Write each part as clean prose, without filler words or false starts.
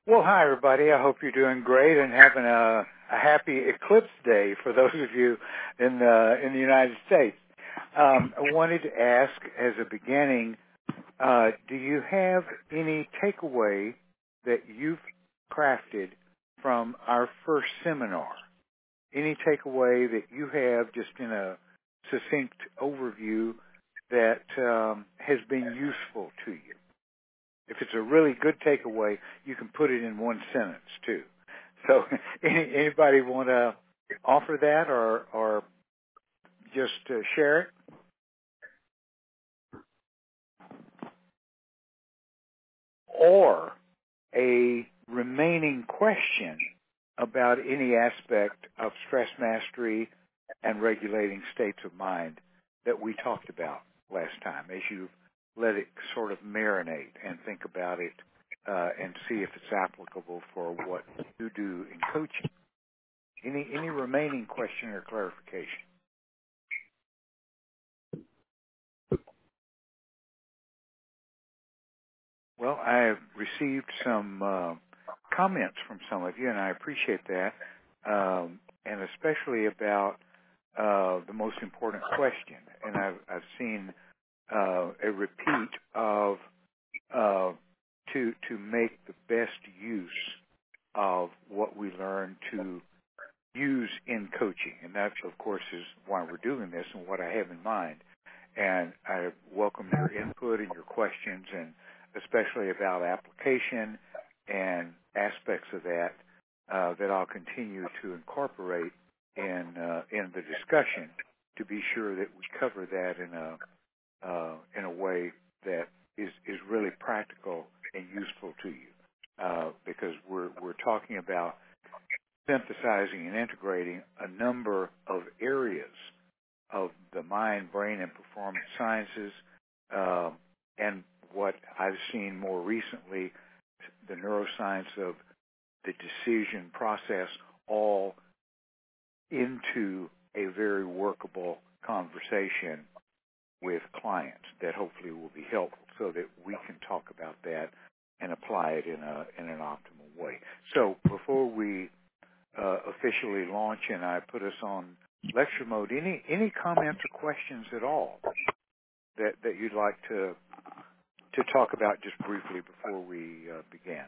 Well, hi, everybody. I hope you're doing great and having a happy Eclipse Day for those of you in the United States. I wanted to ask, as a beginning, do you have any takeaway that you've crafted from our first seminar? Any takeaway that you have, just in a succinct overview, that has been useful to you? If it's a really good takeaway, you can put it in one sentence too. So, anybody want to offer that, or just share it? Or a remaining question about any aspect of stress mastery and regulating states of mind that we talked about last time, as you let it sort of marinate and think about it and see if it's applicable for what you do in coaching. Any remaining question or clarification? Well, I have received some comments from some of you, and I appreciate that, and especially about the most important question. And I've seen a repeat of to make the best use of what we learn to use in coaching. And that, of course, is why we're doing this and what I have in mind. And I welcome your input and your questions, and especially about application and aspects of that that I'll continue to incorporate in the discussion to be sure that we cover that in a way that is really practical and useful to you, because we're talking about synthesizing and integrating a number of areas of the mind, brain, and performance sciences, and what I've seen more recently, the neuroscience of the decision process, all into a very workable conversation with clients that hopefully will be helpful, so that we can talk about that and apply it in an optimal way. So before we officially launch and I put us on lecture mode, any comments or questions at all that you'd like to talk about just briefly before we begin?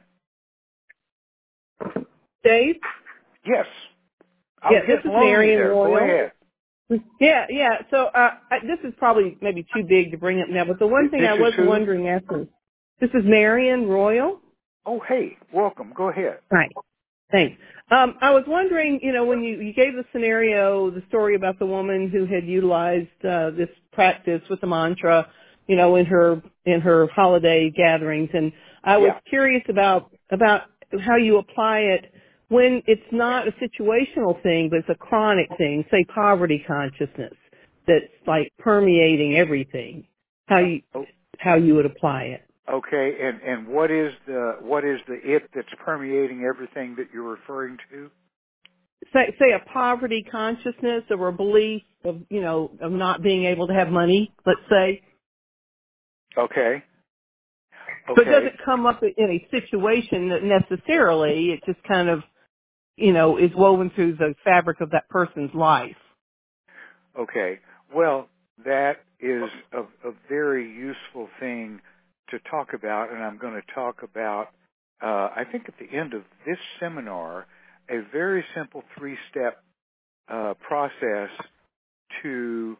Dave? Yes. This is Marion Royal. Go ahead. Yeah. So this is probably maybe too big to bring up now, but the one thing I was wondering after, this is Marion Royal. Oh, hey, welcome. Go ahead. Right. Thanks. I was wondering, when you gave the scenario, the story about the woman who had utilized this practice with the mantra, in her holiday gatherings, and I was curious about how you apply it when it's not a situational thing, but it's a chronic thing, say poverty consciousness that's like permeating everything. How you would apply it? Okay, and what is the it that's permeating everything that you're referring to? Say a poverty consciousness or a belief of not being able to have money, let's say. Okay. So it doesn't come up in a situation that necessarily, it just kind of, is woven through the fabric of that person's life. Okay. Well, that is a very useful thing to talk about, and I'm going to talk about, I think at the end of this seminar, a very simple 3-step process to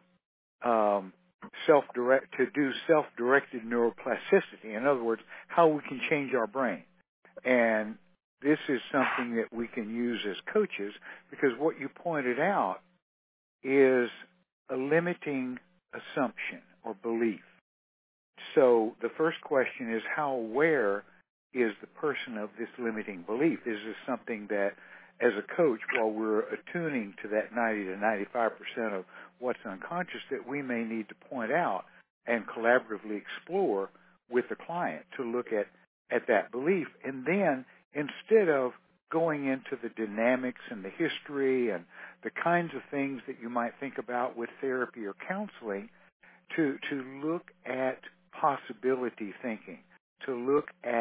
do self-directed neuroplasticity. In other words, how we can change our brain. And this is something that we can use as coaches, because what you pointed out is a limiting assumption or belief. So the first question is, how aware is the person of this limiting belief? Is this something that, as a coach, while we're attuning to that 90 to 95% of what's unconscious, that we may need to point out and collaboratively explore with the client to look at that belief? And then, instead of going into the dynamics and the history and the kinds of things that you might think about with therapy or counseling, to look at possibility thinking, to look at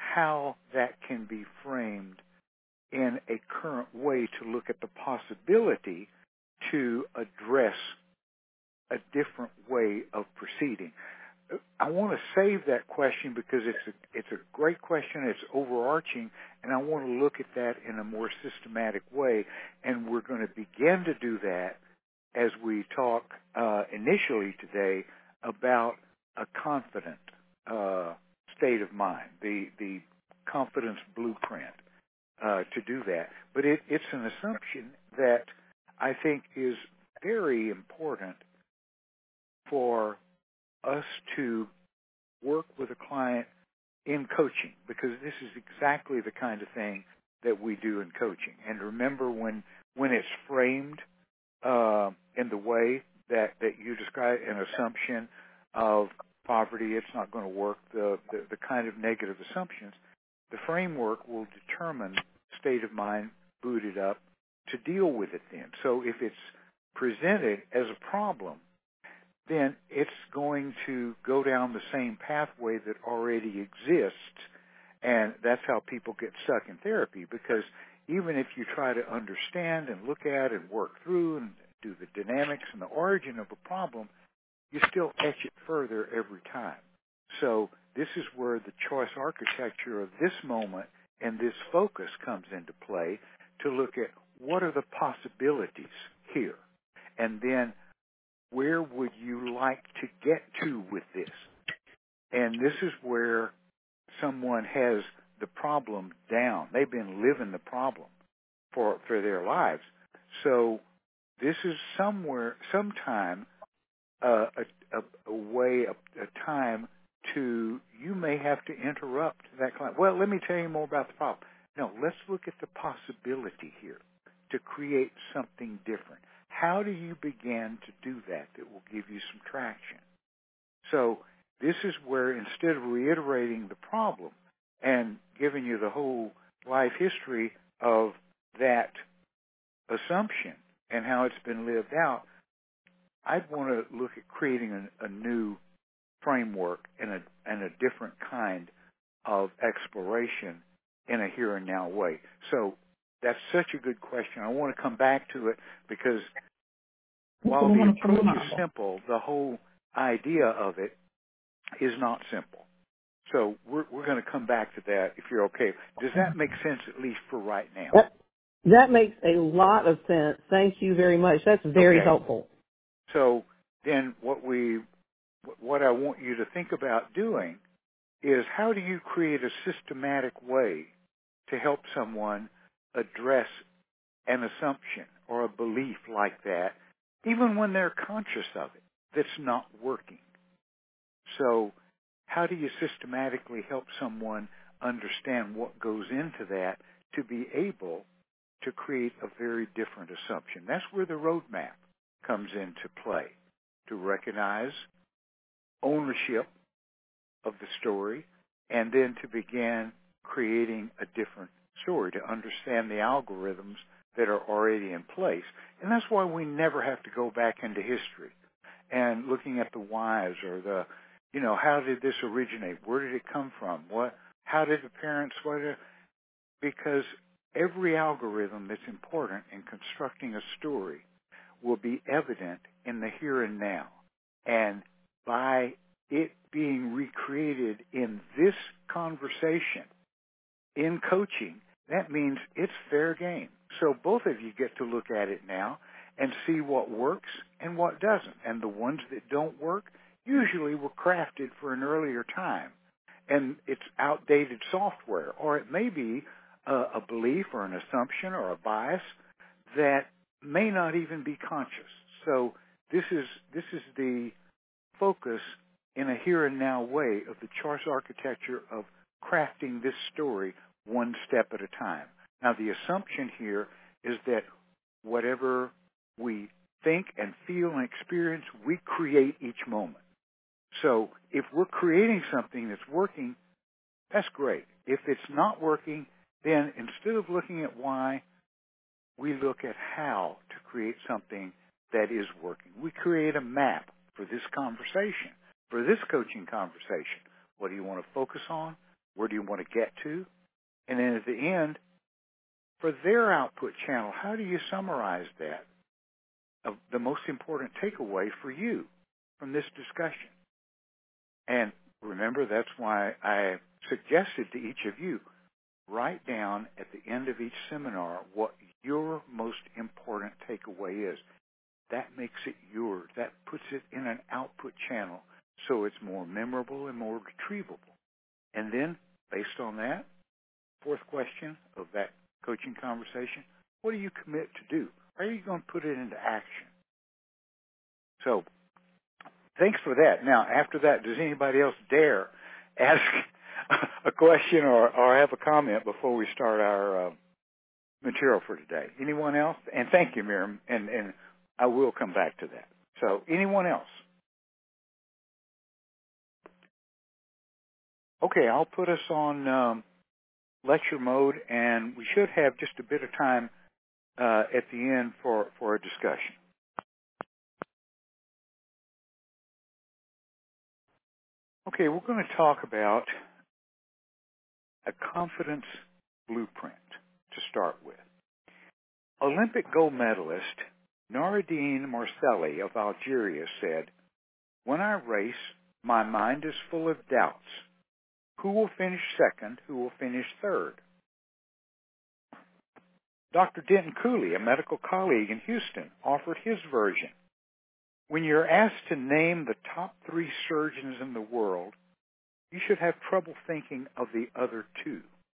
how that can be framed in a current way to look at the possibility to address a different way of proceeding. I want to save that question because it's a great question. It's overarching, and I want to look at that in a more systematic way. And we're going to begin to do that as we talk initially today about a confident state of mind, the confidence blueprint to do that. But it's an assumption that I think is very important for us to work with a client in coaching, because this is exactly the kind of thing that we do in coaching. And remember, when it's framed in the way that you describe, an assumption of poverty, it's not going to work, the kind of negative assumptions, the framework will determine state of mind booted up to deal with it then. So if it's presented as a problem, then it's going to go down the same pathway that already exists, and that's how people get stuck in therapy, because even if you try to understand and look at and work through and do the dynamics and the origin of a problem, you still etch it further every time. So this is where the choice architecture of this moment and this focus comes into play, to look at what are the possibilities here, and then where would you like to get to with this? And this is where someone has the problem down. They've been living the problem for their lives. So this is sometime a time to, you may have to interrupt that client. Well, let me tell you more about the problem. No, let's look at the possibility here to create something different. How do you begin to do that will give you some traction? So this is where, instead of reiterating the problem and giving you the whole life history of that assumption and how it's been lived out, I'd want to look at creating a new framework and a different kind of exploration in a here and now way. So that's such a good question. I want to come back to it, because while the approach is simple, the whole idea of it is not simple. So we're going to come back to that, if you're okay. Does that make sense, at least for right now? That makes a lot of sense. Thank you very much. That's very helpful. So then what I want you to think about doing is, how do you create a systematic way to help someone address an assumption or a belief like that, even when they're conscious of it, that's not working? So how do you systematically help someone understand what goes into that to be able to create a very different assumption? That's where the roadmap comes into play, to recognize ownership of the story, and then to begin creating a different story, to understand the algorithms that are already in place. And that's why we never have to go back into history and looking at the whys, or the, how did this originate? Where did it come from? How did the parents, because every algorithm that's important in constructing a story will be evident in the here and now. And by it being recreated in this conversation, in coaching, that means it's fair game. So both of you get to look at it now and see what works and what doesn't. And the ones that don't work usually were crafted for an earlier time, and it's outdated software, or it may be a belief or an assumption or a bias that may not even be conscious. So this is the focus in a here and now way of the choice architecture of crafting this story one step at a time. Now, the assumption here is that whatever we think and feel and experience, we create each moment. So if we're creating something that's working, that's great. If it's not working, then instead of looking at why, we look at how to create something that is working. We create a map for this conversation, for this coaching conversation. What do you want to focus on? Where do you want to get to? And then at the end, for their output channel, how do you summarize that? Of the most important takeaway for you from this discussion. And remember, that's why I suggested to each of you, write down at the end of each seminar what your most important takeaway is. That makes it yours. That puts it in an output channel so it's more memorable and more retrievable. And then, based on that, fourth question of that coaching conversation, what do you commit to do? Are you going to put it into action? So, thanks for that. Now, after that, does anybody else dare ask a question or have a comment before we start our material for today? Anyone else? And thank you, Miriam, and I will come back to that. So, anyone else? Okay, I'll put us on lecture mode, and we should have just a bit of time at the end for a discussion. Okay, we're going to talk about a confidence blueprint to start with. Olympic gold medalist Noureddine Marcelli of Algeria said, "When I race, my mind is full of doubts. Who will finish second? Who will finish third?" Dr. Denton Cooley, a medical colleague in Houston, offered his version. When you're asked to name the top 3 surgeons in the world, you should have trouble thinking of the other 2.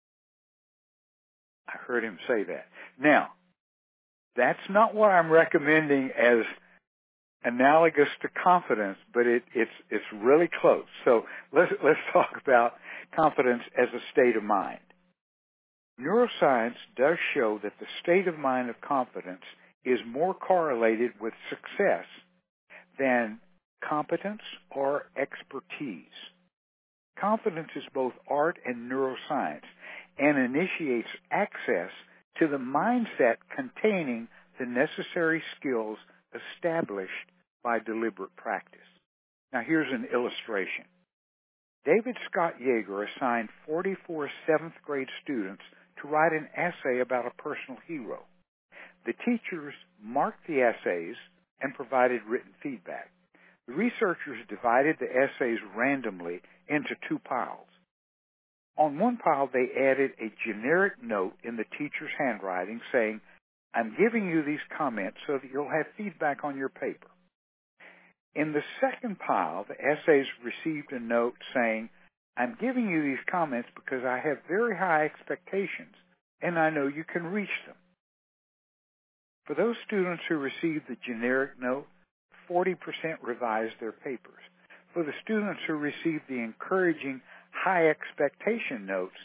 I heard him say that. Now, that's not what I'm recommending as analogous to confidence, but it's really close. So let's talk about confidence as a state of mind. Neuroscience does show that the state of mind of confidence is more correlated with success than competence or expertise. Confidence is both art and neuroscience and initiates access to the mindset containing the necessary skills established by deliberate practice. Now here's an illustration. David Scott Yeager assigned 44 7th grade students to write an essay about a personal hero. The teachers marked the essays and provided written feedback. The researchers divided the essays randomly into 2 piles. On one pile, they added a generic note in the teacher's handwriting saying, "I'm giving you these comments so that you'll have feedback on your paper." In the second pile, the essays received a note saying, "I'm giving you these comments because I have very high expectations and I know you can reach them." For those students who received the generic note, 40% revised their papers. For the students who received the encouraging high expectation notes,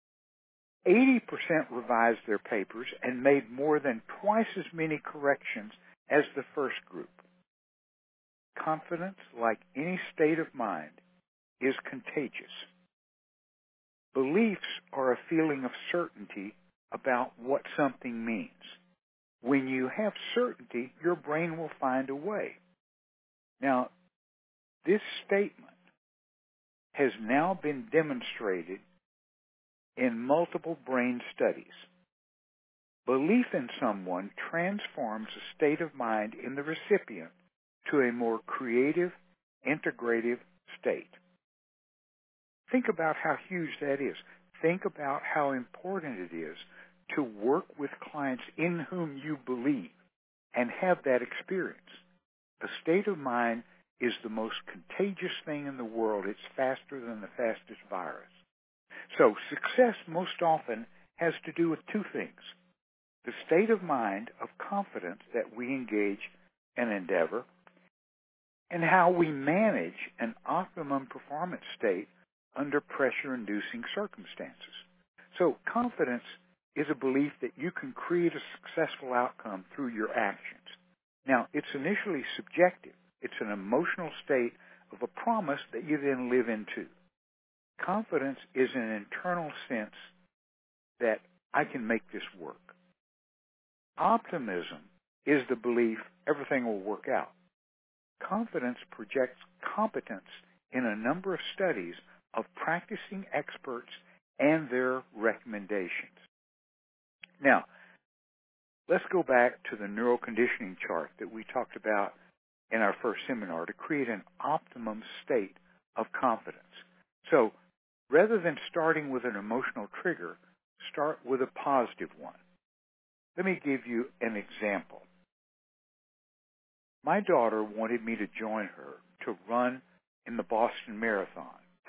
80% revised their papers and made more than twice as many corrections as the first group. Confidence, like any state of mind, is contagious. Beliefs are a feeling of certainty about what something means. When you have certainty, your brain will find a way. Now, this statement has now been demonstrated in multiple brain studies. Belief in someone transforms a state of mind in the recipient to a more creative, integrative state. Think about how huge that is. Think about how important it is to work with clients in whom you believe and have that experience. A state of mind is the most contagious thing in the world. It's faster than the fastest virus. So success most often has to do with 2 things. The state of mind of confidence that we engage and endeavor, and how we manage an optimum performance state under pressure-inducing circumstances. So confidence is a belief that you can create a successful outcome through your actions. Now, it's initially subjective. It's an emotional state of a promise that you then live into. Confidence is an internal sense that I can make this work. Optimism is the belief everything will work out. Confidence projects competence in a number of studies of practicing experts and their recommendations. Now, let's go back to the neuroconditioning chart that we talked about in our first seminar to create an optimum state of confidence. So rather than starting with an emotional trigger, start with a positive one. Let me give you an example. My daughter wanted me to join her to run in the Boston Marathon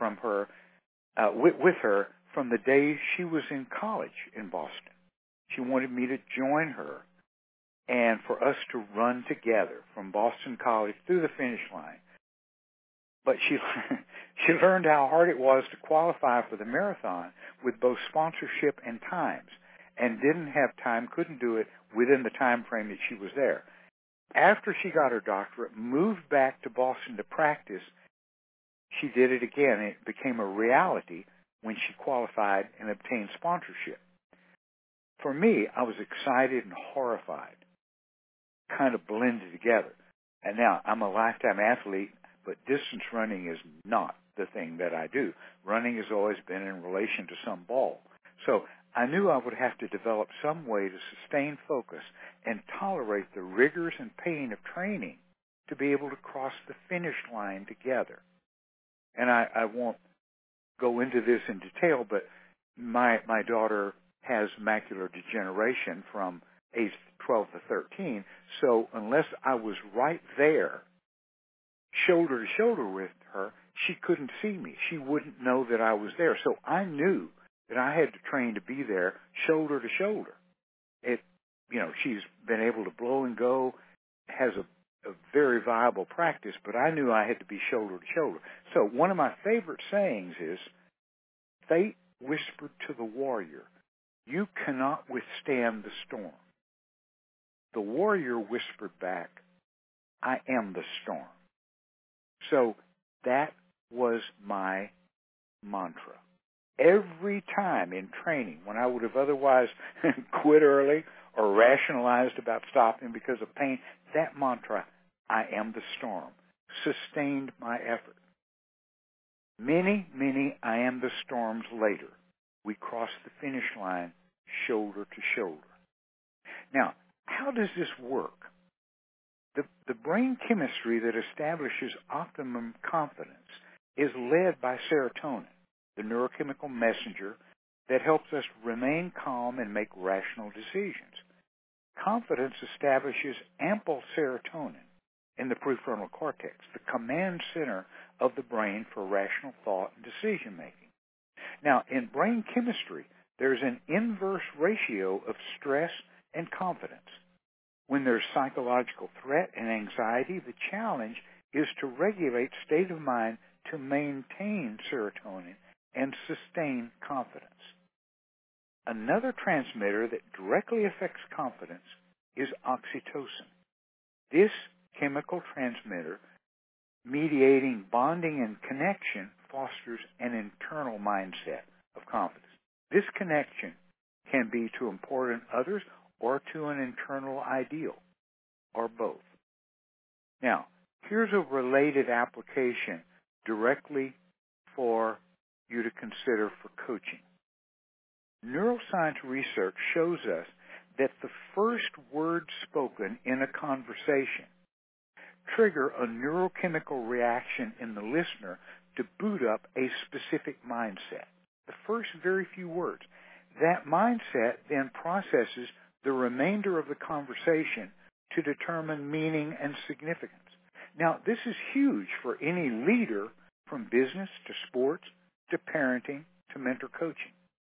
with her from the day she was in college in Boston. She wanted me to join her and for us to run together from Boston College through the finish line. But she learned how hard it was to qualify for the marathon with both sponsorship and times, and didn't have time, couldn't do it within the time frame that she was there. After she got her doctorate, moved back to Boston to practice, she did it again. It became a reality when she qualified and obtained sponsorship. For me, I was excited and horrified, kind of blended together. And now, I'm a lifetime athlete, but distance running is not the thing that I do. Running has always been in relation to some ball. So I knew I would have to develop some way to sustain focus and tolerate the rigors and pain of training to be able to cross the finish line together. And I won't go into this in detail, but my daughter has macular degeneration from age 12 to 13, so unless I was right there, shoulder to shoulder with her, she couldn't see me. She wouldn't know that I was there. So I knew that I had to train to be there shoulder to shoulder. She's been able to blow and go, has a very viable practice, but I knew I had to be shoulder to shoulder. So one of my favorite sayings is, fate whispered to the warrior, you cannot withstand the storm. The warrior whispered back, I am the storm. So that was my mantra. Every time in training, when I would have otherwise quit early or rationalized about stopping because of pain, that mantra, I am the storm, sustained my effort. Many, many I am the storms later, we crossed the finish line shoulder to shoulder. Now, how does this work? The brain chemistry that establishes optimum confidence is led by serotonin, the neurochemical messenger that helps us remain calm and make rational decisions. Confidence establishes ample serotonin in the prefrontal cortex, the command center of the brain for rational thought and decision making. Now, in brain chemistry, there's an inverse ratio of stress and confidence. When there's psychological threat and anxiety, the challenge is to regulate state of mind to maintain serotonin and sustain confidence. Another transmitter that directly affects confidence is oxytocin. This chemical transmitter, mediating bonding and connection, fosters an internal mindset of confidence. This connection can be to important others or to an internal ideal, or both. Now, here's a related application directly for you to consider for coaching. Neuroscience research shows us that the first words spoken in a conversation trigger a neurochemical reaction in the listener to boot up a specific mindset. The first very few words. That mindset then processes the remainder of the conversation to determine meaning and significance. Now, this is huge for any leader, from business to sports to parenting to mentor coaching.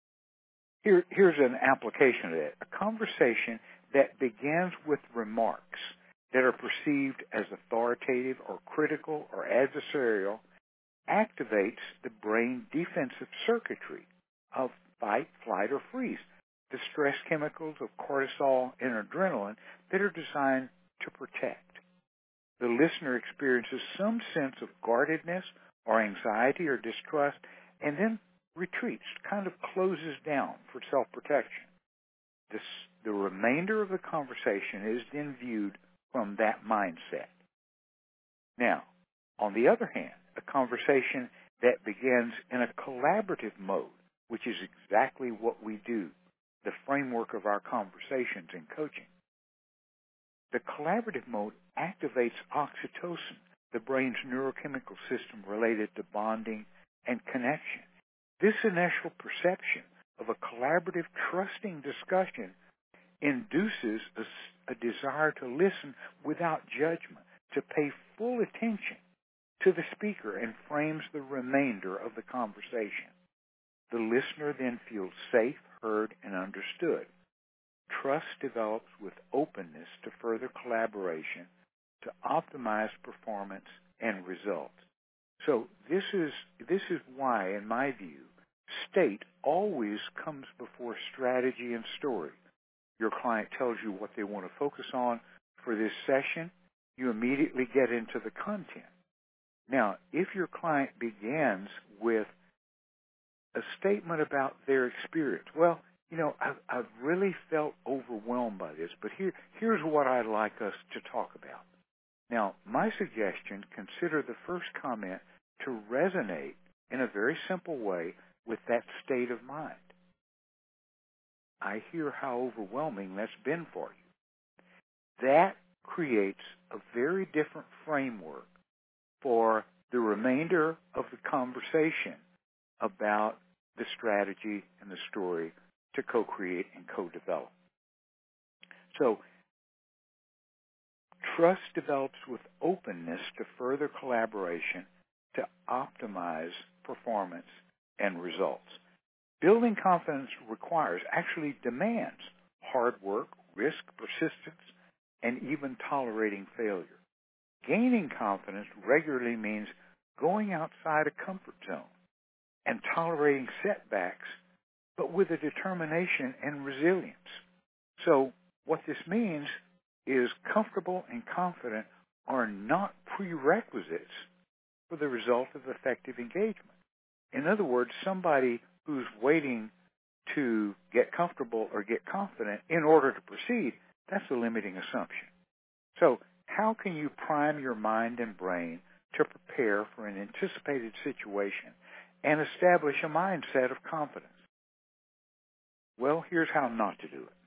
Here's an application of that. A conversation that begins with remarks that are perceived as authoritative or critical or adversarial activates the brain defensive circuitry of fight, flight, or freeze, the stress chemicals of cortisol and adrenaline that are designed to protect. The listener experiences some sense of guardedness or anxiety or distrust and then retreats, kind of closes down for self-protection. The remainder of the conversation is then viewed from that mindset. Now, on the other hand, a conversation that begins in a collaborative mode, which is exactly what we do, the framework of our conversations in coaching. The collaborative mode activates oxytocin, the brain's neurochemical system related to bonding and connection. This initial perception of a collaborative, trusting discussion induces a desire to listen without judgment, to pay full attention to the speaker, and frames the remainder of the conversation. The listener then feels safe, heard, and understood. Trust develops with openness to further collaboration to optimize performance and results. So this is why, in my view, state always comes before strategy and story. Your client tells you what they want to focus on for this session. You immediately get into the content. Now, if your client begins with a statement about their experience, well, I've really felt overwhelmed by this, but here's what I'd like us to talk about. Now, my suggestion, consider the first comment to resonate in a very simple way with that state of mind. I hear how overwhelming that's been for you. That creates a very different framework for the remainder of the conversation about the strategy and the story to co-create and co-develop. So, trust develops with openness to further collaboration to optimize performance and results. Building confidence actually demands hard work, risk, persistence, and even tolerating failure. Gaining confidence regularly means going outside a comfort zone and tolerating setbacks, but with a determination and resilience. So what this means is comfortable and confident are not prerequisites for the result of effective engagement. In other words, somebody who's waiting to get comfortable or get confident in order to proceed, that's a limiting assumption. So how can you prime your mind and brain to prepare for an anticipated situation and establish a mindset of confidence? Well, here's how not to do it.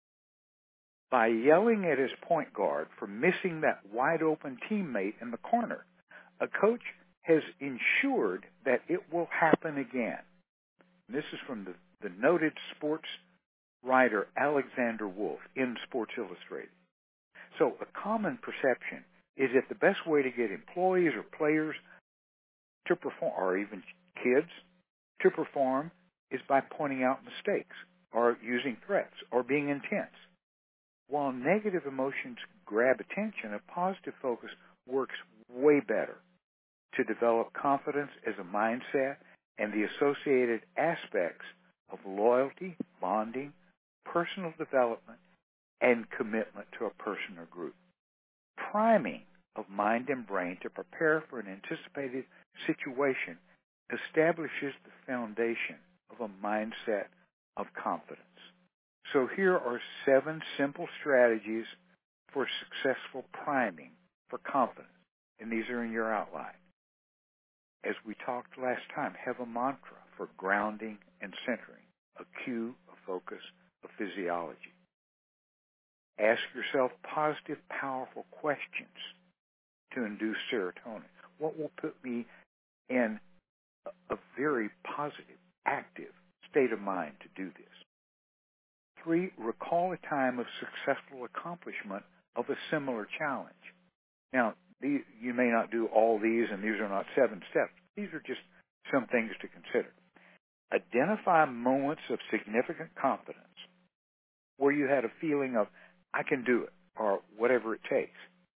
By yelling at his point guard for missing that wide-open teammate in the corner, a coach has ensured that it will happen again. And this is from the noted sports writer Alexander Wolf in Sports Illustrated. So a common perception is that the best way to get employees or players to perform, or even kids, to perform is by pointing out mistakes or using threats or being intense. While negative emotions grab attention, a positive focus works way better to develop confidence as a mindset and the associated aspects of loyalty, bonding, personal development, and commitment to a person or group. Priming of mind and brain to prepare for an anticipated situation establishes the foundation of a mindset of confidence. So here are 7 simple strategies for successful priming for confidence, and these are in your outline. As we talked last time, have a mantra for grounding and centering, a cue, a focus, a physiology. Ask yourself positive, powerful questions to induce serotonin. What will put me in a very positive, active state of mind to do this? 3, recall a time of successful accomplishment of a similar challenge. Now, you may not do all these, and these are not 7 steps. These are just some things to consider. Identify moments of significant confidence where you had a feeling of, I can do it, or whatever it takes.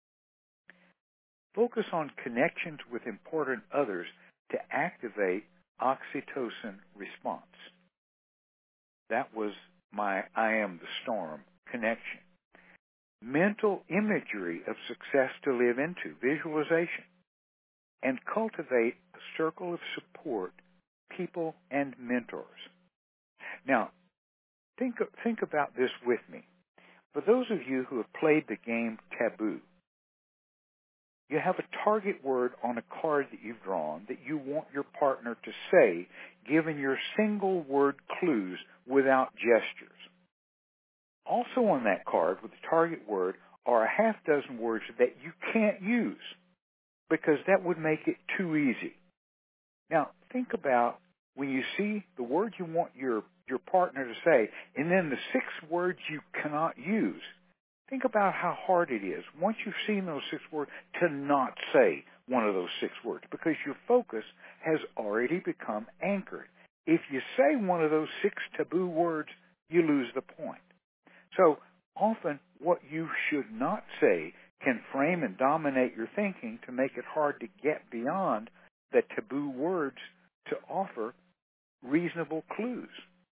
Focus on connections with important others to activate oxytocin response. That was my I am the storm connection. Mental imagery of success to live into, visualization, and cultivate a circle of support, people and mentors. Now, think about this with me. For those of you who have played the game Taboo, You have a target word on a card that you've drawn that you want your partner to say, given your single word clues without gestures. Also on that card with the target word are a half dozen words that you can't use because that would make it too easy. Now, think about when you see the words you want your partner to say and then the 6 words you cannot use. Think about how hard it is, once you've seen those 6 words, to not say one of those 6 words because your focus has already become anchored. If you say one of those 6 taboo words, you lose the point. So often what you should not say can frame and dominate your thinking to make it hard to get beyond the taboo words to offer reasonable clues.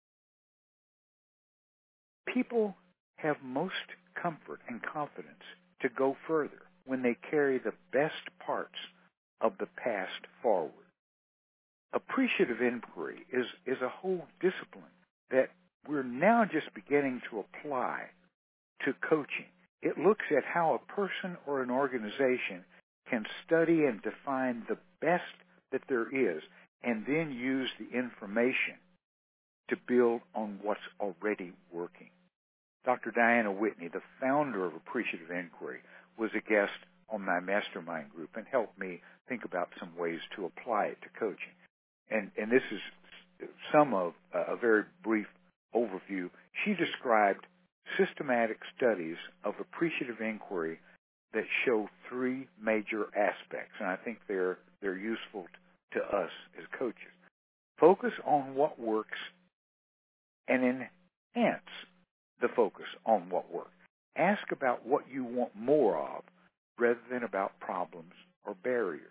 People have most comfort and confidence to go further when they carry the best parts of the past forward. Appreciative inquiry is a whole discipline that we're now just beginning to apply to coaching. It looks at how a person or an organization can study and define the best that there is and then use the information to build on what's already working. Dr. Diana Whitney, the founder of Appreciative Inquiry, was a guest on my mastermind group and helped me think about some ways to apply it to coaching. And this is some of a very brief overview. She described systematic studies of appreciative inquiry that show 3 major aspects, and I think they're useful to us as coaches. Focus on what works and enhance the focus on what works. Ask about what you want more of rather than about problems or barriers.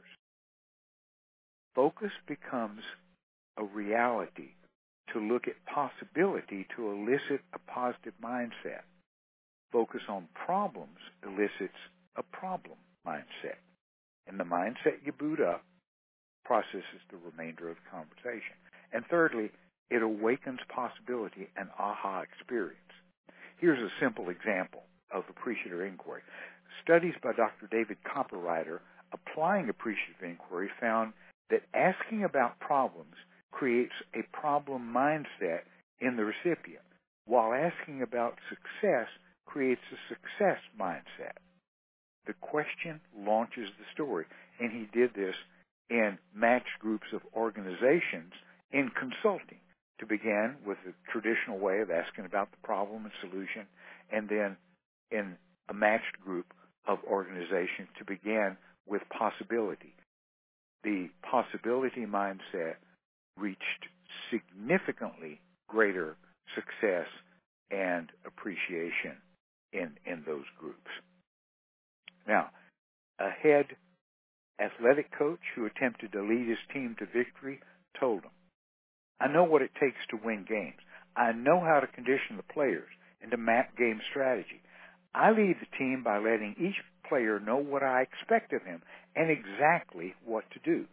Focus becomes a reality to look at possibility to elicit a positive mindset. Focus on problems elicits a problem mindset. And the mindset you boot up processes the remainder of the conversation. And thirdly, it awakens possibility and aha experience. Here's a simple example of appreciative inquiry. Studies by Dr. David Copperrider applying appreciative inquiry found that asking about problems creates a problem mindset in the recipient, while asking about success creates a success mindset. The question launches the story, and he did this in matched groups of organizations in consulting, to begin with the traditional way of asking about the problem and solution, and then in a matched group of organizations to begin with possibility. The possibility mindset reached significantly greater success and appreciation in those groups. Now, a head athletic coach who attempted to lead his team to victory told him, "I know what it takes to win games. I know how to condition the players and to map game strategy. I lead the team by letting each player know what I expect of him and exactly what to do."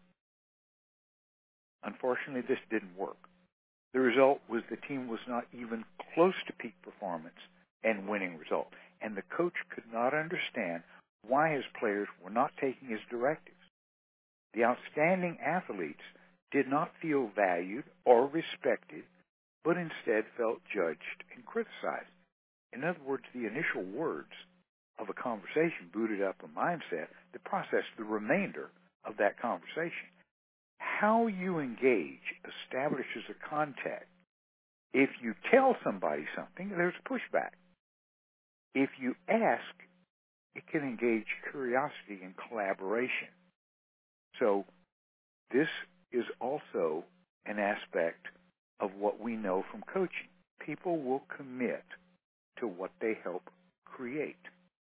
Unfortunately, this didn't work. The result was the team was not even close to peak performance and winning result, and the coach could not understand why his players were not taking his directives. The outstanding athletes did not feel valued or respected, but instead felt judged and criticized. In other words, the initial words of a conversation booted up a mindset that processed the remainder of that conversation. How you engage establishes a contact. If you tell somebody something, there's pushback. If you ask, it can engage curiosity and collaboration. So this is also an aspect of what we know from coaching. People will commit to what they help create.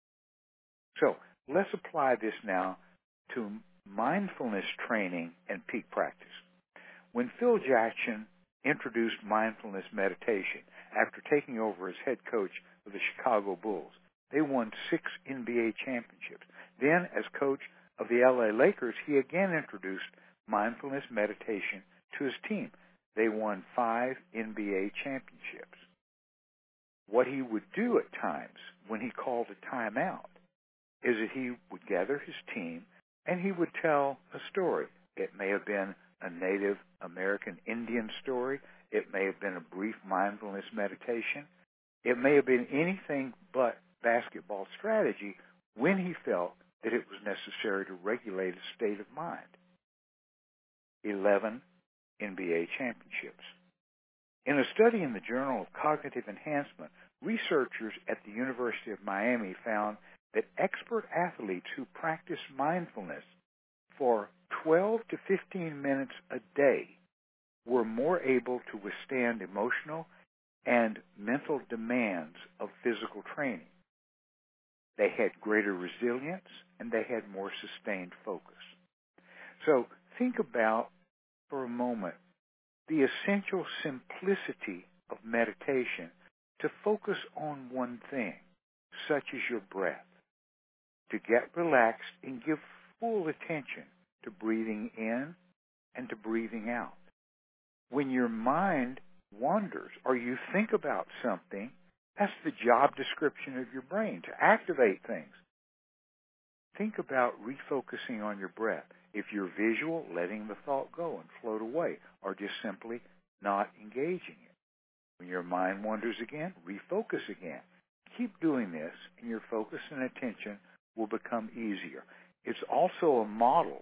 So let's apply this now to mindfulness training and peak practice. When Phil Jackson introduced mindfulness meditation after taking over as head coach of the Chicago Bulls, they won 6 NBA championships. Then, as coach of the LA Lakers, he again introduced mindfulness meditation to his team. They won 5 NBA championships. What he would do at times when he called a timeout is that he would gather his team and he would tell a story. It may have been a Native American Indian story. It may have been a brief mindfulness meditation. It may have been anything but basketball strategy when he felt that it was necessary to regulate his state of mind. 11 NBA championships. In a study in the Journal of Cognitive Enhancement, researchers at the University of Miami found that expert athletes who practice mindfulness for 12 to 15 minutes a day were more able to withstand emotional and mental demands of physical training. They had greater resilience, and they had more sustained focus. So think about, for a moment, the essential simplicity of meditation to focus on one thing, such as your breath, to get relaxed and give full attention to breathing in and to breathing out. When your mind wanders or you think about something, that's the job description of your brain, to activate things. Think about refocusing on your breath. If you're visual, letting the thought go and float away, or just simply not engaging it. When your mind wanders again, refocus again. Keep doing this, and your focus and attention will become easier. It's also a model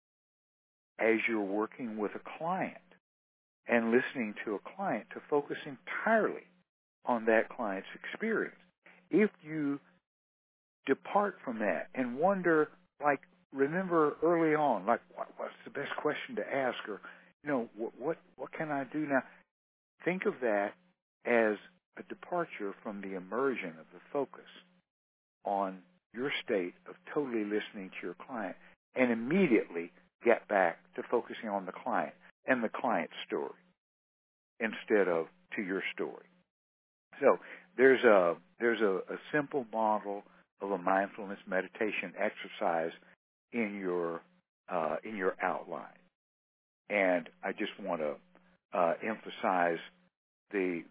as you're working with a client and listening to a client to focus entirely on that client's experience. If you depart from that and wonder, like, remember early on, like, what's the best question to ask, or, what can I do now? Think of that as a departure from the immersion of the focus on your state of totally listening to your client, and immediately get back to focusing on the client and the client's story instead of to your story. So there's a simple model of a mindfulness meditation exercise in your outline, and I just want to emphasize the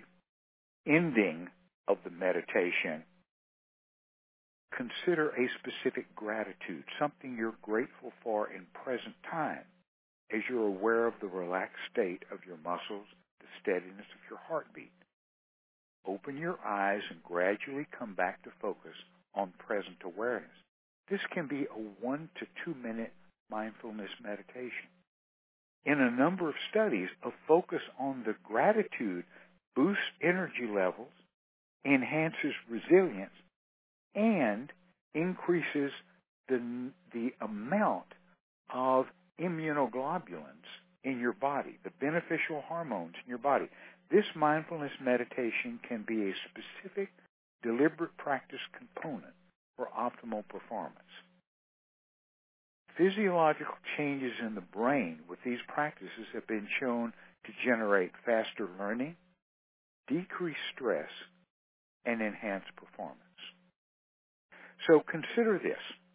ending of the meditation. Consider a specific gratitude, something you're grateful for in present time, as you're aware of the relaxed state of your muscles, the steadiness of your heartbeat. Open your eyes and gradually come back to focus on present awareness. This can be a 1 to 2 minute mindfulness meditation. In a number of studies, a focus on the gratitude boosts energy levels, enhances resilience, and increases the amount of immunoglobulins in your body, the beneficial hormones in your body. This mindfulness meditation can be a specific, deliberate practice component for optimal performance. Physiological changes in the brain with these practices have been shown to generate faster learning, decrease stress, and enhance performance. So consider this.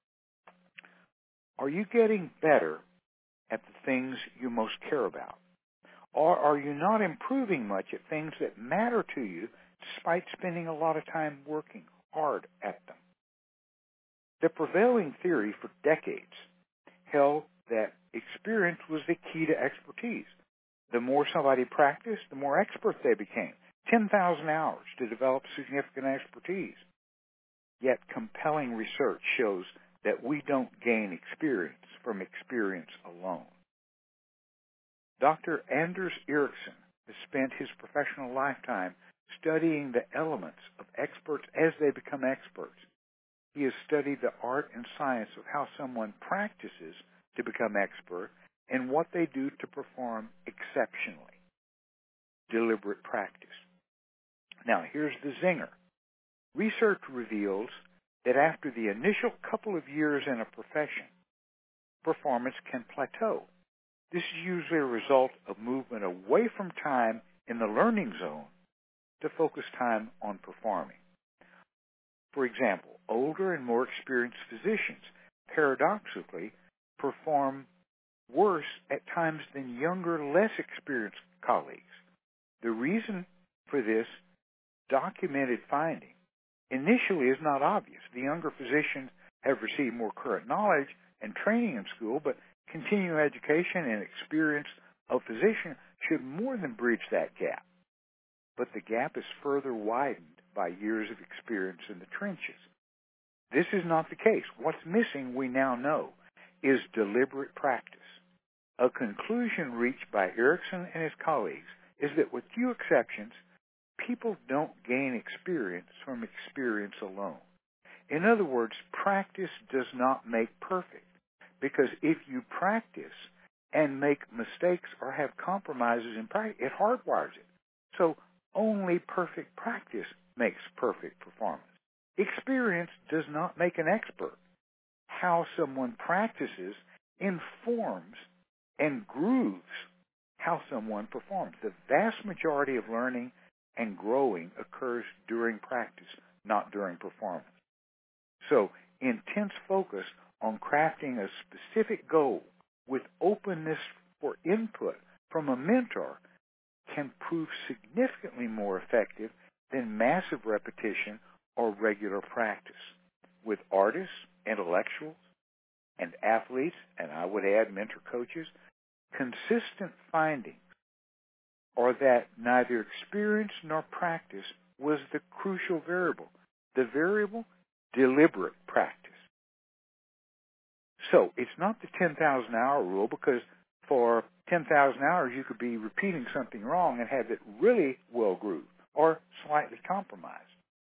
Are you getting better at the things you most care about? Or are you not improving much at things that matter to you despite spending a lot of time working hard at them? The prevailing theory for decades held that experience was the key to expertise. The more somebody practiced, the more expert they became. 10,000 hours to develop significant expertise. Yet compelling research shows that we don't gain experience from experience alone. Dr. Anders Ericsson has spent his professional lifetime studying the elements of experts as they become experts. He has studied the art and science of how someone practices to become expert and what they do to perform exceptionally. Deliberate practice. Now, here's the zinger. Research reveals that after the initial couple of years in a profession, performance can plateau. This is usually a result of movement away from time in the learning zone to focus time on performing. For example, older and more experienced physicians paradoxically perform worse at times than younger, less experienced colleagues. The reason for this documented finding initially is not obvious. The younger physicians have received more current knowledge and training in school, but continuing education and experience of physician should more than bridge that gap. But the gap is further widened by years of experience in the trenches. This is not the case. What's missing, we now know, is deliberate practice. A conclusion reached by Erickson and his colleagues is that with few exceptions, people don't gain experience from experience alone. In other words, practice does not make perfect, because if you practice and make mistakes or have compromises in practice, it hardwires it. So only perfect practice makes perfect performance. Experience does not make an expert. How someone practices informs and grooves how someone performs. The vast majority of learning and growing occurs during practice, not during performance. So intense focus on crafting a specific goal with openness for input from a mentor can prove significantly more effective than massive repetition or regular practice. With artists, intellectuals, and athletes, and I would add mentor coaches, consistent findings are that neither experience nor practice was the crucial variable. The variable, deliberate practice. So it's not the 10,000 hour rule, because for 10,000 hours you could be repeating something wrong and have it really well grooved or slightly compromised.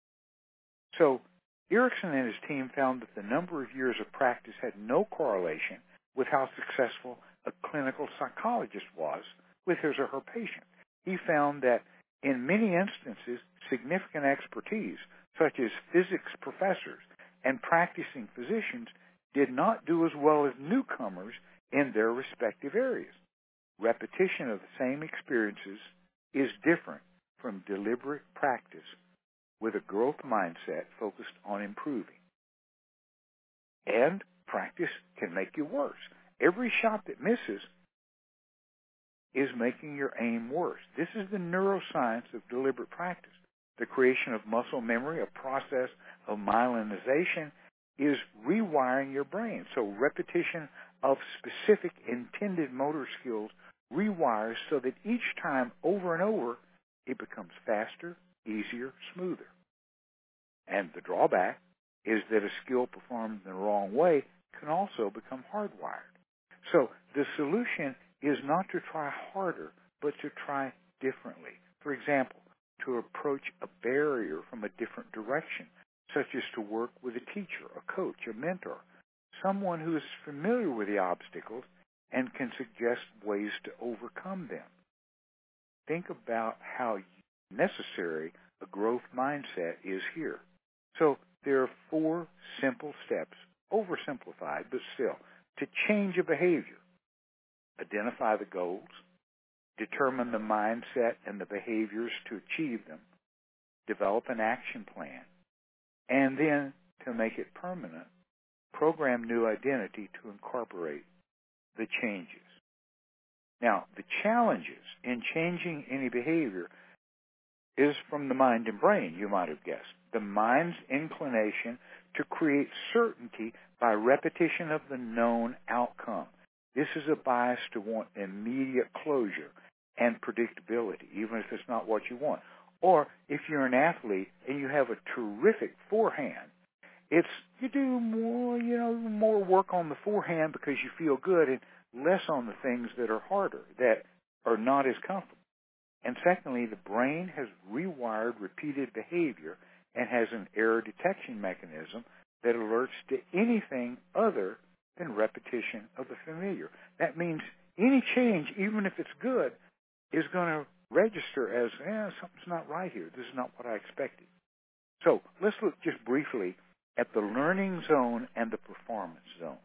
So Erickson and his team found that the number of years of practice had no correlation with how successful a clinical psychologist was with his or her patient. He found that in many instances, significant expertise, such as physics professors and practicing physicians, did not do as well as newcomers in their respective areas. Repetition of the same experiences is different from deliberate practice with a growth mindset focused on improving. And practice can make you worse. Every shot that misses is making your aim worse. This is the neuroscience of deliberate practice. The creation of muscle memory, a process of myelinization, is rewiring your brain. So repetition of specific intended motor skills rewires so that each time over and over, it becomes faster, easier, smoother. And the drawback is that a skill performed in the wrong way can also become hardwired. So the solution is not to try harder, but to try differently. For example, to approach a barrier from a different direction, such as to work with a teacher, a coach, a mentor, someone who is familiar with the obstacles and can suggest ways to overcome them. Think about how necessary a growth mindset is here. So there are 4 simple steps, oversimplified, but still, to change a behavior. Identify the goals, determine the mindset and the behaviors to achieve them, develop an action plan, and then, to make it permanent, program new identity to incorporate the changes. Now, the challenges in changing any behavior is from the mind and brain, you might have guessed. The mind's inclination to create certainty by repetition of the known outcome. This is a bias to want immediate closure and predictability, even if it's not what you want. Or if you're an athlete and you have a terrific forehand, you do more work on the forehand because you feel good and less on the things that are harder, that are not as comfortable. And secondly, the brain has rewired repeated behavior and has an error detection mechanism that alerts to anything other than repetition of the familiar. That means any change, even if it's good, is going to register as, something's not right here. This is not what I expected. So let's look just briefly at the learning zone and the performance zone.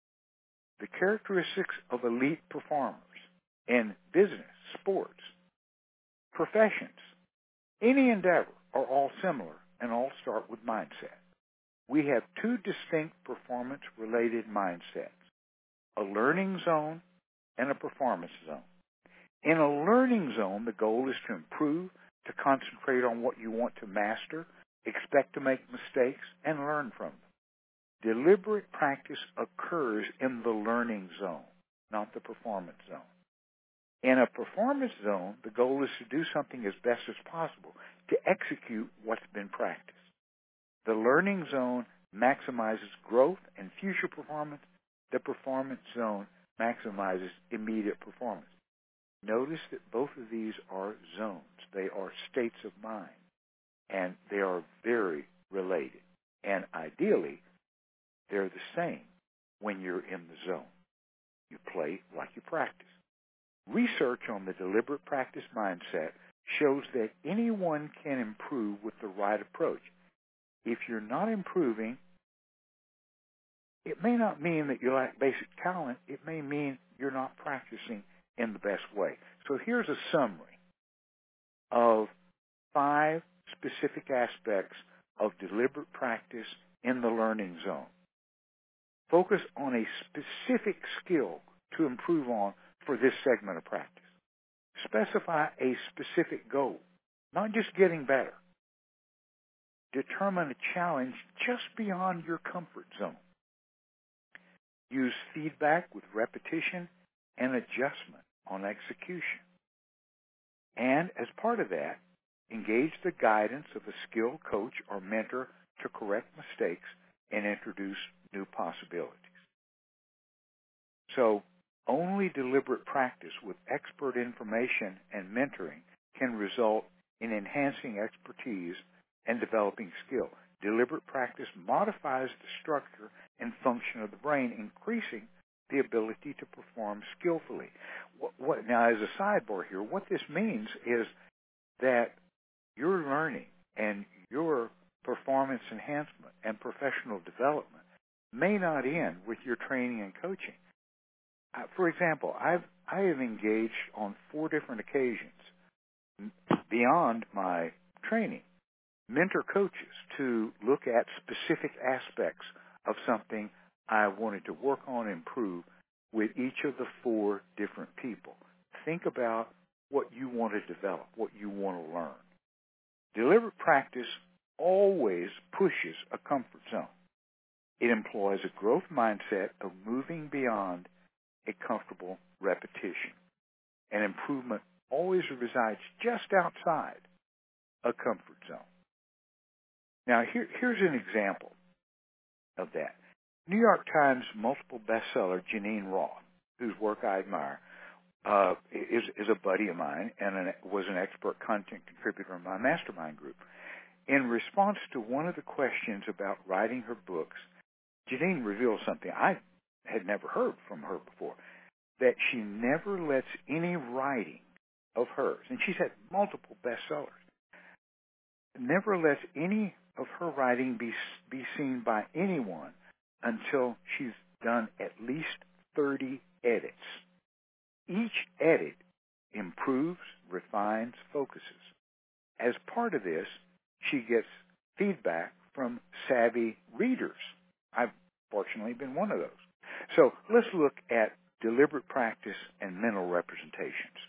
The characteristics of elite performers in business, sports, professions, any endeavor are all similar and all start with mindset. We have 2 distinct performance-related mindsets, a learning zone and a performance zone. In a learning zone, the goal is to improve, to concentrate on what you want to master, expect to make mistakes, and learn from them. Deliberate practice occurs in the learning zone, not the performance zone. In a performance zone, the goal is to do something as best as possible to execute what's been practiced. The learning zone maximizes growth and future performance. The performance zone maximizes immediate performance. Notice that both of these are zones. They are states of mind, and they are very related. And ideally, they're the same when you're in the zone. You play like you practice. Research on the deliberate practice mindset shows that anyone can improve with the right approach. If you're not improving, it may not mean that you lack basic talent. It may mean you're not practicing in the best way. So here's a summary of 5 specific aspects of deliberate practice in the learning zone. Focus on a specific skill to improve on for this segment of practice. Specify a specific goal, not just getting better. Determine a challenge just beyond your comfort zone. Use feedback with repetition and adjustment on execution. And as part of that, engage the guidance of a skilled coach or mentor to correct mistakes and introduce new possibilities. So, only deliberate practice with expert information and mentoring can result in enhancing expertise and developing skill. Deliberate practice modifies the structure and function of the brain, increasing the ability to perform skillfully. Now, as a sidebar here, what this means is that your learning and your performance enhancement and professional development may not end with your training and coaching. For example, I have engaged on 4 different occasions beyond my training mentor coaches to look at specific aspects of something I wanted to work on and improve with each of the 4 different people. Think about what you want to develop, what you want to learn. Deliberate practice always pushes a comfort zone. It employs a growth mindset of moving beyond a comfortable repetition. And improvement always resides just outside a comfort zone. Now, here's an example of that. New York Times multiple bestseller Janine Roth, whose work I admire, is a buddy of mine and was an expert content contributor in my mastermind group. In response to one of the questions about writing her books, Janine revealed something I had never heard from her before, that she never lets any writing of hers, and she's had multiple bestsellers, never lets any of her writing be seen by anyone until she's done at least 30 edits. Each edit improves, refines, focuses. As part of this, she gets feedback from savvy readers. I've fortunately been one of those. So let's look at deliberate practice and mental representations.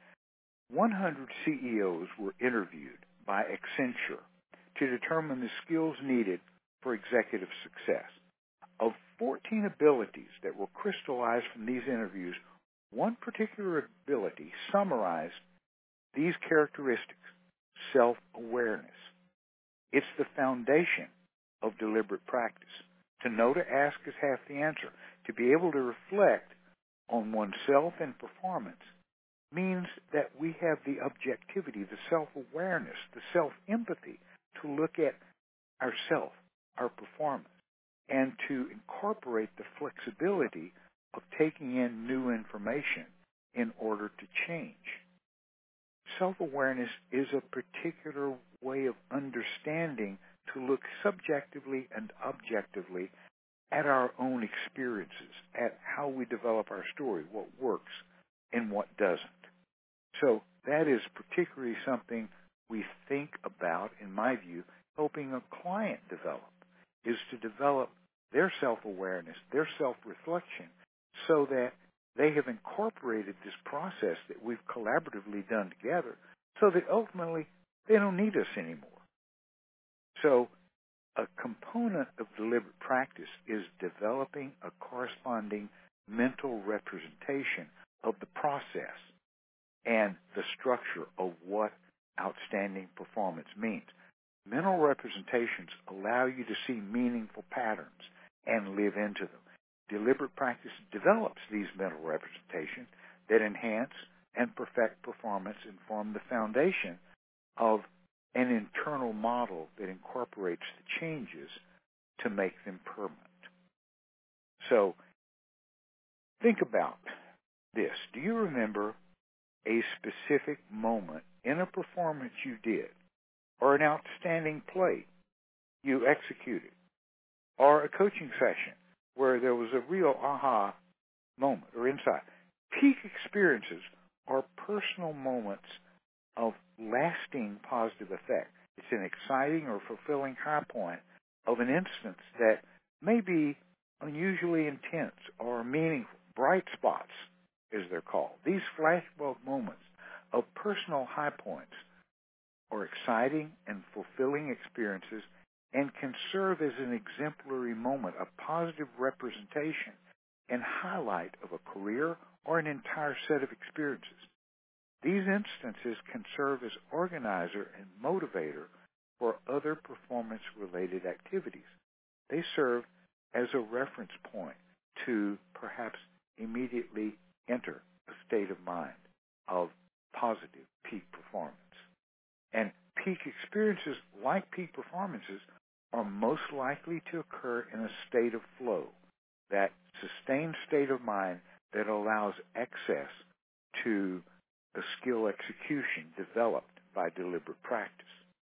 100 CEOs were interviewed by Accenture to determine the skills needed for executive success. Of 14 abilities that were crystallized from these interviews, one particular ability summarized these characteristics: self-awareness. It's the foundation of deliberate practice. To know to ask is half the answer. To be able to reflect on oneself and performance means that we have the objectivity, the self-awareness, the self-empathy to look at ourself, our performance, and to incorporate the flexibility of taking in new information in order to change. Self-awareness is a particular way of understanding to look subjectively and objectively at our own experiences, at how we develop our story, what works and what doesn't. So that is particularly something we think about, in my view, helping a client develop, is to develop their self-awareness, their self-reflection, so that they have incorporated this process that we've collaboratively done together, so that ultimately they don't need us anymore. So a component of deliberate practice is developing a corresponding mental representation of the process and the structure of what outstanding performance means. Mental representations allow you to see meaningful patterns and live into them. Deliberate practice develops these mental representations that enhance and perfect performance and form the foundation of an internal model that incorporates the changes to make them permanent. So, think about this. Do you remember a specific moment in a performance you did, or an outstanding play you executed, or a coaching session where there was a real aha moment or insight? Peak experiences are personal moments of lasting positive effect. It's an exciting or fulfilling high point of an instance that may be unusually intense or meaningful. Bright spots, as they're called. These flashbulb moments of personal high points are exciting and fulfilling experiences and can serve as an exemplary moment, a positive representation and highlight of a career or an entire set of experiences. These instances can serve as organizer and motivator for other performance-related activities. They serve as a reference point to perhaps immediately enter a state of mind of positive peak performance. And peak experiences, like peak performances, are most likely to occur in a state of flow, that sustained state of mind that allows access to a skill execution developed by deliberate practice.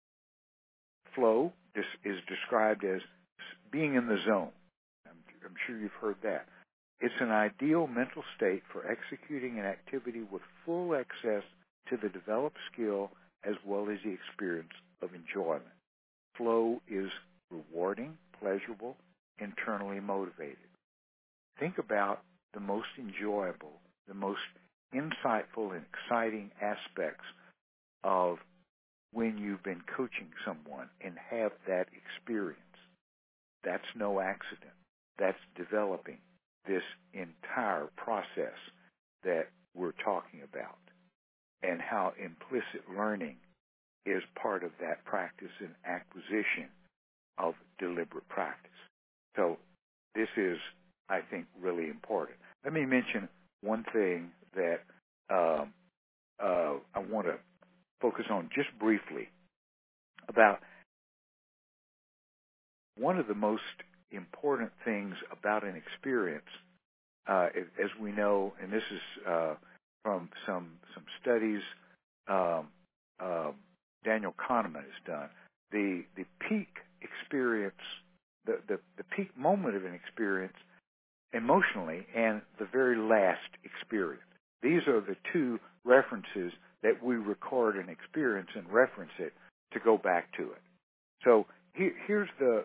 Flow is described as being in the zone. I'm sure you've heard that. It's an ideal mental state for executing an activity with full access to the developed skill as well as the experience of enjoyment. Flow is rewarding, pleasurable, internally motivated. Think about the most enjoyable, the most insightful and exciting aspects of when you've been coaching someone and have that experience. That's no accident. That's developing this entire process that we're talking about, and how implicit learning is part of that practice and acquisition of deliberate practice. So this is, I think, really important. Let me mention one thing that I want to focus on just briefly about one of the most important things about an experience, as we know, and this is from some studies Daniel Kahneman has done, the peak experience, the peak moment of an experience emotionally, and the very last experience. These are the two references that we record an experience and reference it to go back to it. So here's the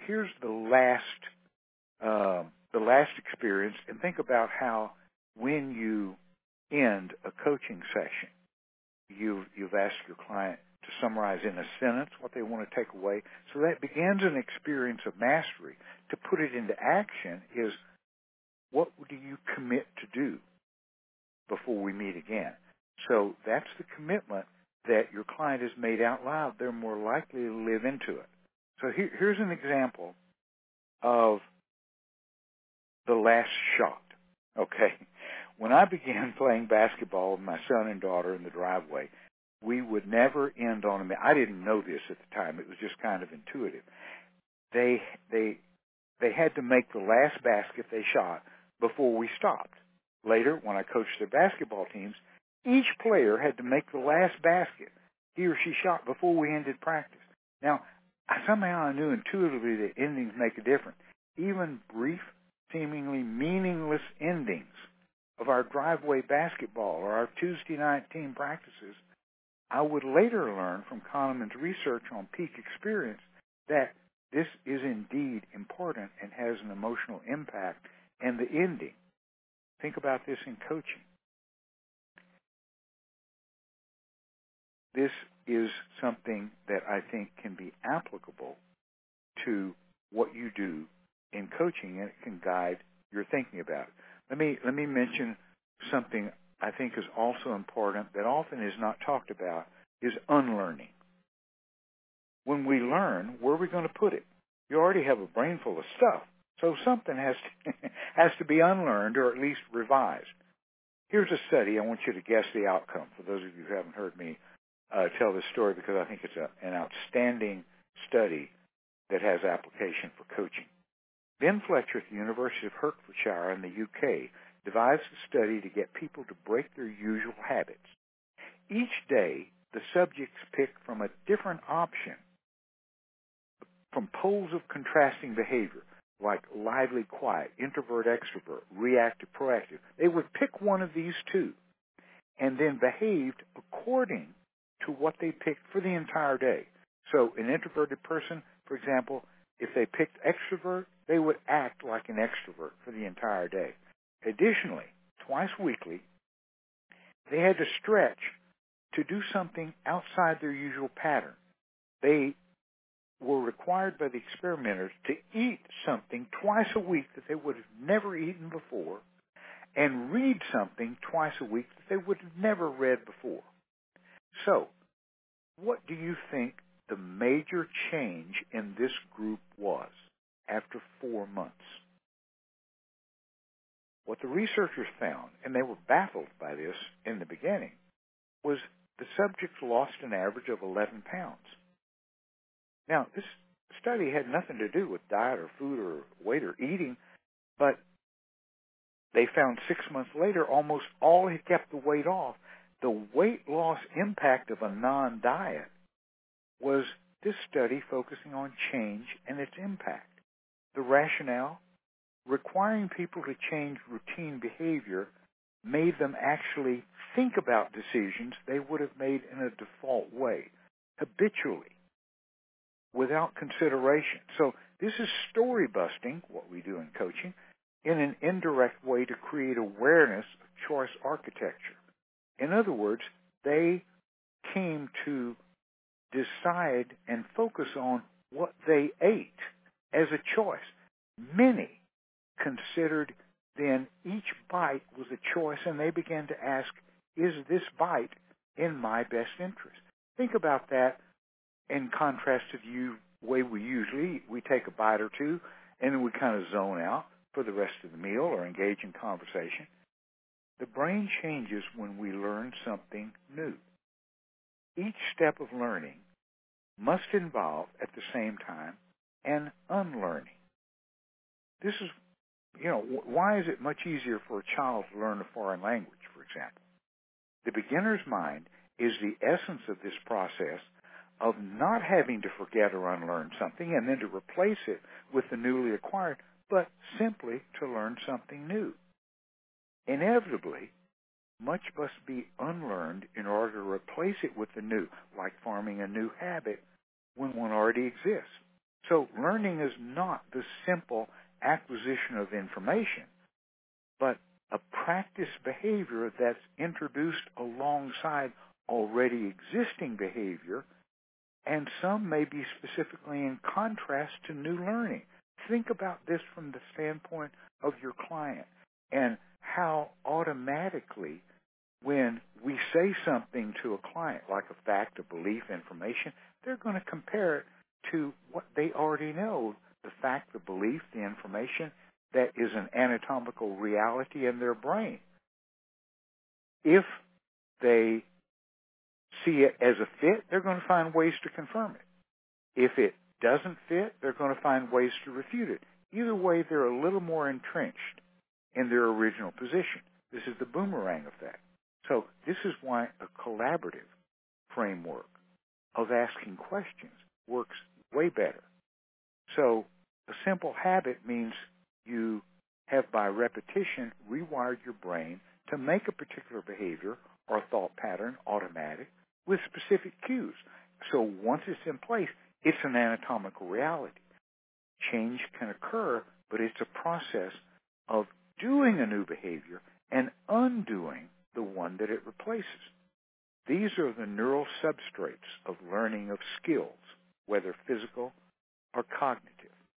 last experience, and think about how when you end a coaching session, you've asked your client to summarize in a sentence what they want to take away. So that begins an experience of mastery. To put it into action is, what do you commit to do before we meet again? So that's the commitment that your client has made out loud. They're more likely to live into it. So here's an example of the last shot. Okay. When I began playing basketball with my son and daughter in the driveway, we would never end on a minute. I didn't know this at the time. It was just kind of intuitive. They had to make the last basket they shot before we stopped. Later, when I coached their basketball teams, each player had to make the last basket he or she shot before we ended practice. Now, somehow I knew intuitively that endings make a difference. Even brief, seemingly meaningless endings of our driveway basketball or our Tuesday night team practices, I would later learn from Kahneman's research on peak experience that this is indeed important and has an emotional impact. And the ending, think about this in coaching. This is something that I think can be applicable to what you do in coaching, and it can guide your thinking about it. Let me mention something I think is also important that often is not talked about, is unlearning. When we learn, where are we going to put it? You already have a brain full of stuff, so something has to be unlearned or at least revised. Here's a study. I want you to guess the outcome, for those of you who haven't heard me tell this story, because I think it's an outstanding study that has application for coaching. Ben Fletcher at the University of Hertfordshire in the UK devised a study to get people to break their usual habits. Each day, the subjects picked from a different option, from poles of contrasting behavior, like lively, quiet, introvert, extrovert, reactive, proactive. They would pick one of these two and then behaved according to what they picked for the entire day. So an introverted person, for example, if they picked extrovert, they would act like an extrovert for the entire day. Additionally, twice weekly, they had to stretch to do something outside their usual pattern. They were required by the experimenters to eat something twice a week that they would have never eaten before, and read something twice a week that they would have never read before. So, what do you think the major change in this group was after 4 months? What the researchers found, and they were baffled by this in the beginning, was the subjects lost an average of 11 pounds. Now, this study had nothing to do with diet or food or weight or eating, but they found 6 months later almost all had kept the weight off. The weight loss impact of a non-diet was this study focusing on change and its impact. The rationale, requiring people to change routine behavior made them actually think about decisions they would have made in a default way, habitually, without consideration. So this is story busting, what we do in coaching, in an indirect way to create awareness of choice architecture. In other words, they came to decide and focus on what they ate as a choice. Many considered then each bite was a choice, and they began to ask, is this bite in my best interest? Think about that in contrast to the way we usually eat. We take a bite or two, and then we kind of zone out for the rest of the meal or engage in conversation. The brain changes when we learn something new. Each step of learning must involve, at the same time, an unlearning. This is, why is it much easier for a child to learn a foreign language, for example? The beginner's mind is the essence of this process of not having to forget or unlearn something and then to replace it with the newly acquired, but simply to learn something new. Inevitably, much must be unlearned in order to replace it with the new, like forming a new habit when one already exists. So learning is not the simple acquisition of information, but a practice behavior that's introduced alongside already existing behavior, and some may be specifically in contrast to new learning. Think about this from the standpoint of your client and how automatically when we say something to a client, like a fact, a belief, information, they're going to compare it to what they already know, the fact, the belief, the information that is an anatomical reality in their brain. If they see it as a fit, they're going to find ways to confirm it. If it doesn't fit, they're going to find ways to refute it. Either way, they're a little more entrenched in their original position. This is the boomerang effect. So this is why a collaborative framework of asking questions works way better. So a simple habit means you have, by repetition, rewired your brain to make a particular behavior or thought pattern automatic with specific cues. So once it's in place, it's an anatomical reality. Change can occur, but it's a process of doing a new behavior and undoing the one that it replaces. These are the neural substrates of learning of skills, whether physical, are cognitive.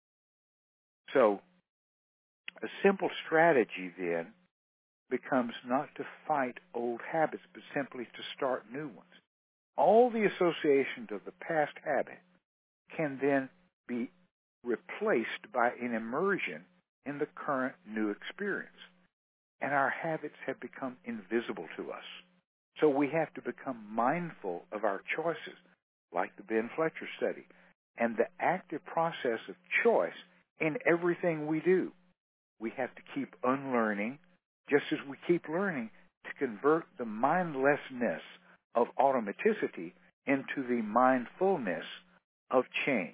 So a simple strategy then becomes not to fight old habits, but simply to start new ones. All the associations of the past habit can then be replaced by an immersion in the current new experience. And our habits have become invisible to us. So we have to become mindful of our choices, like the Ben Fletcher study, and the active process of choice in everything we do. We have to keep unlearning, just as we keep learning, to convert the mindlessness of automaticity into the mindfulness of change.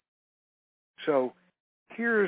So here's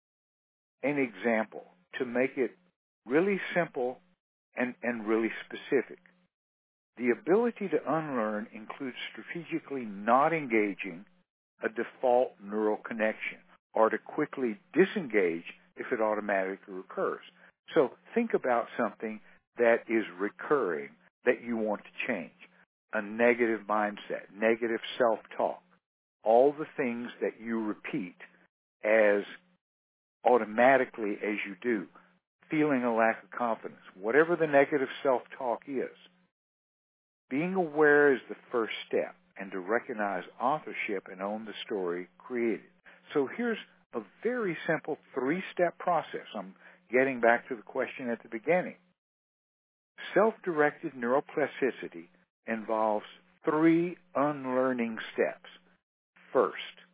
an example to make it really simple and really specific. The ability to unlearn includes strategically not engaging a default neural connection or to quickly disengage if it automatically recurs. So think about something that is recurring that you want to change. A negative mindset, negative self-talk, all the things that you repeat as automatically as you do, feeling a lack of confidence, whatever the negative self-talk is. Being aware is the first step, and to recognize authorship and own the story created. So here's a very simple 3-step process. I'm getting back to the question at the beginning. Self-directed neuroplasticity involves 3 unlearning steps. First,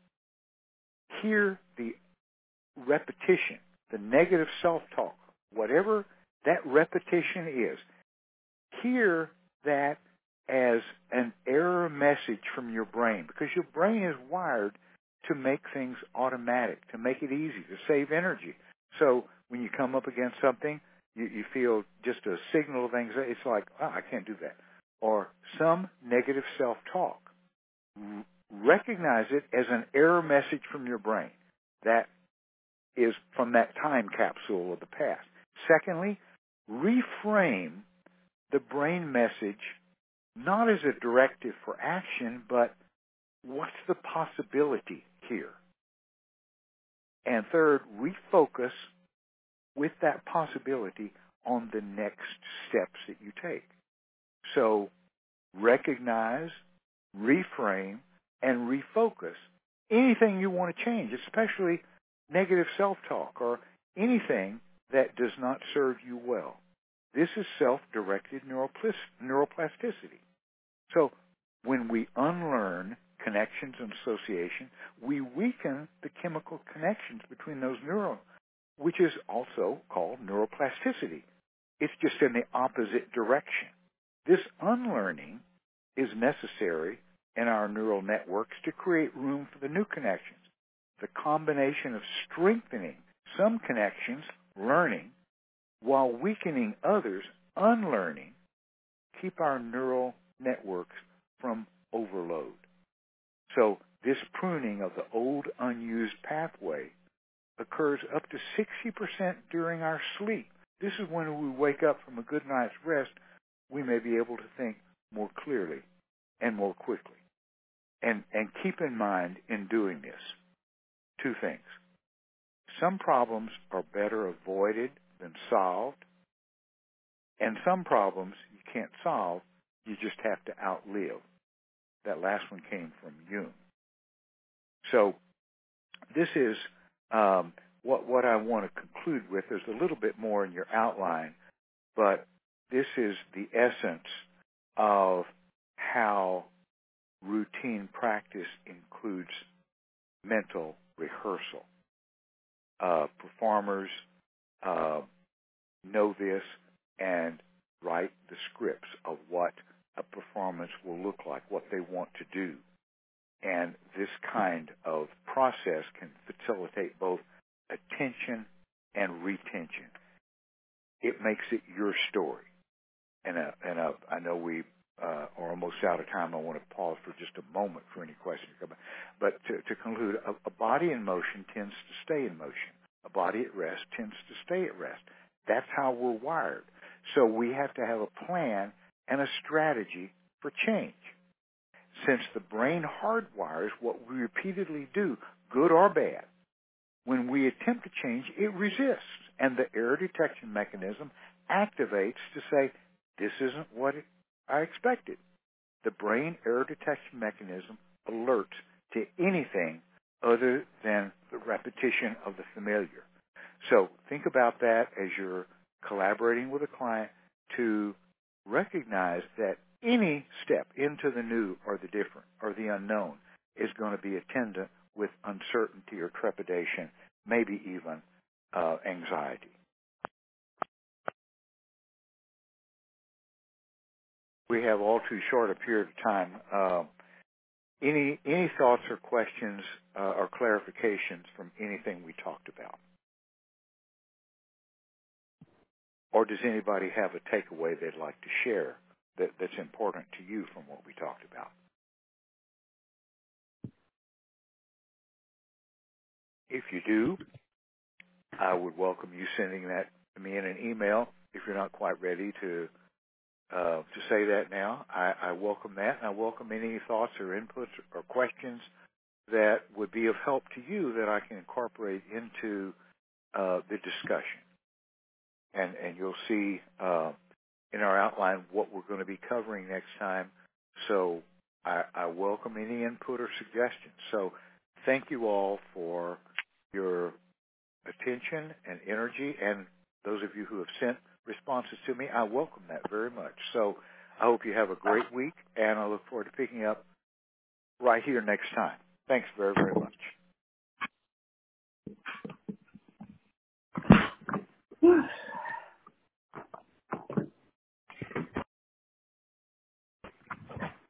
hear the repetition, the negative self-talk, whatever that repetition is, hear that as an error message from your brain, because your brain is wired to make things automatic, to make it easy, to save energy. So when you come up against something, you feel just a signal of anxiety. It's like, I can't do that. Or some negative self-talk. Recognize it as an error message from your brain. That is from that time capsule of the past. Secondly, reframe the brain message not as a directive for action, but what's the possibility here? And third, refocus with that possibility on the next steps that you take. So recognize, reframe, and refocus anything you want to change, especially negative self-talk or anything that does not serve you well. This is self-directed neuroplasticity. So when we unlearn connections and association, we weaken the chemical connections between those neurons, which is also called neuroplasticity. It's just in the opposite direction. This unlearning is necessary in our neural networks to create room for the new connections. The combination of strengthening some connections, learning, while weakening others, unlearning, keep our neural networks from overload. So this pruning of the old unused pathway occurs up to 60% during our sleep. This is when we wake up from a good night's rest, we may be able to think more clearly and more quickly. And keep in mind in doing this 2 things. Some problems are better avoided than solved, and some problems you can't solve, you just have to outlive. That last one came from Jung. So this is what I want to conclude with. There's a little bit more in your outline, but this is the essence of how routine practice includes mental rehearsal. Performers know this and write the scripts of what a performance will look like, what they want to do. And this kind of process can facilitate both attention and retention. It makes it your story. And I know we are almost out of time. I want to pause for just a moment for any questions. But to conclude, a body in motion tends to stay in motion. A body at rest tends to stay at rest. That's how we're wired. So we have to have a plan and a strategy for change. Since the brain hardwires what we repeatedly do, good or bad. When we attempt to change, it resists, and the error detection mechanism activates to say, this isn't what I expected. The brain error detection mechanism alerts to anything other than the repetition of the familiar. So think about that as you're collaborating with a client to recognize that any step into the new or the different or the unknown is going to be attendant with uncertainty or trepidation, maybe even anxiety. We have all too short a period of time. Any thoughts or questions or clarifications from anything we talked about? Or does anybody have a takeaway they'd like to share that's important to you from what we talked about? If you do, I would welcome you sending that to me in an email. If you're not quite ready to say that now, I welcome that, and I welcome any thoughts or inputs or questions that would be of help to you that I can incorporate into the discussion. And you'll see in our outline what we're going to be covering next time. So I welcome any input or suggestions. So thank you all for your attention and energy, and those of you who have sent responses to me, I welcome that very much. So I hope you have a great week, and I look forward to picking up right here next time. Thanks very, very much.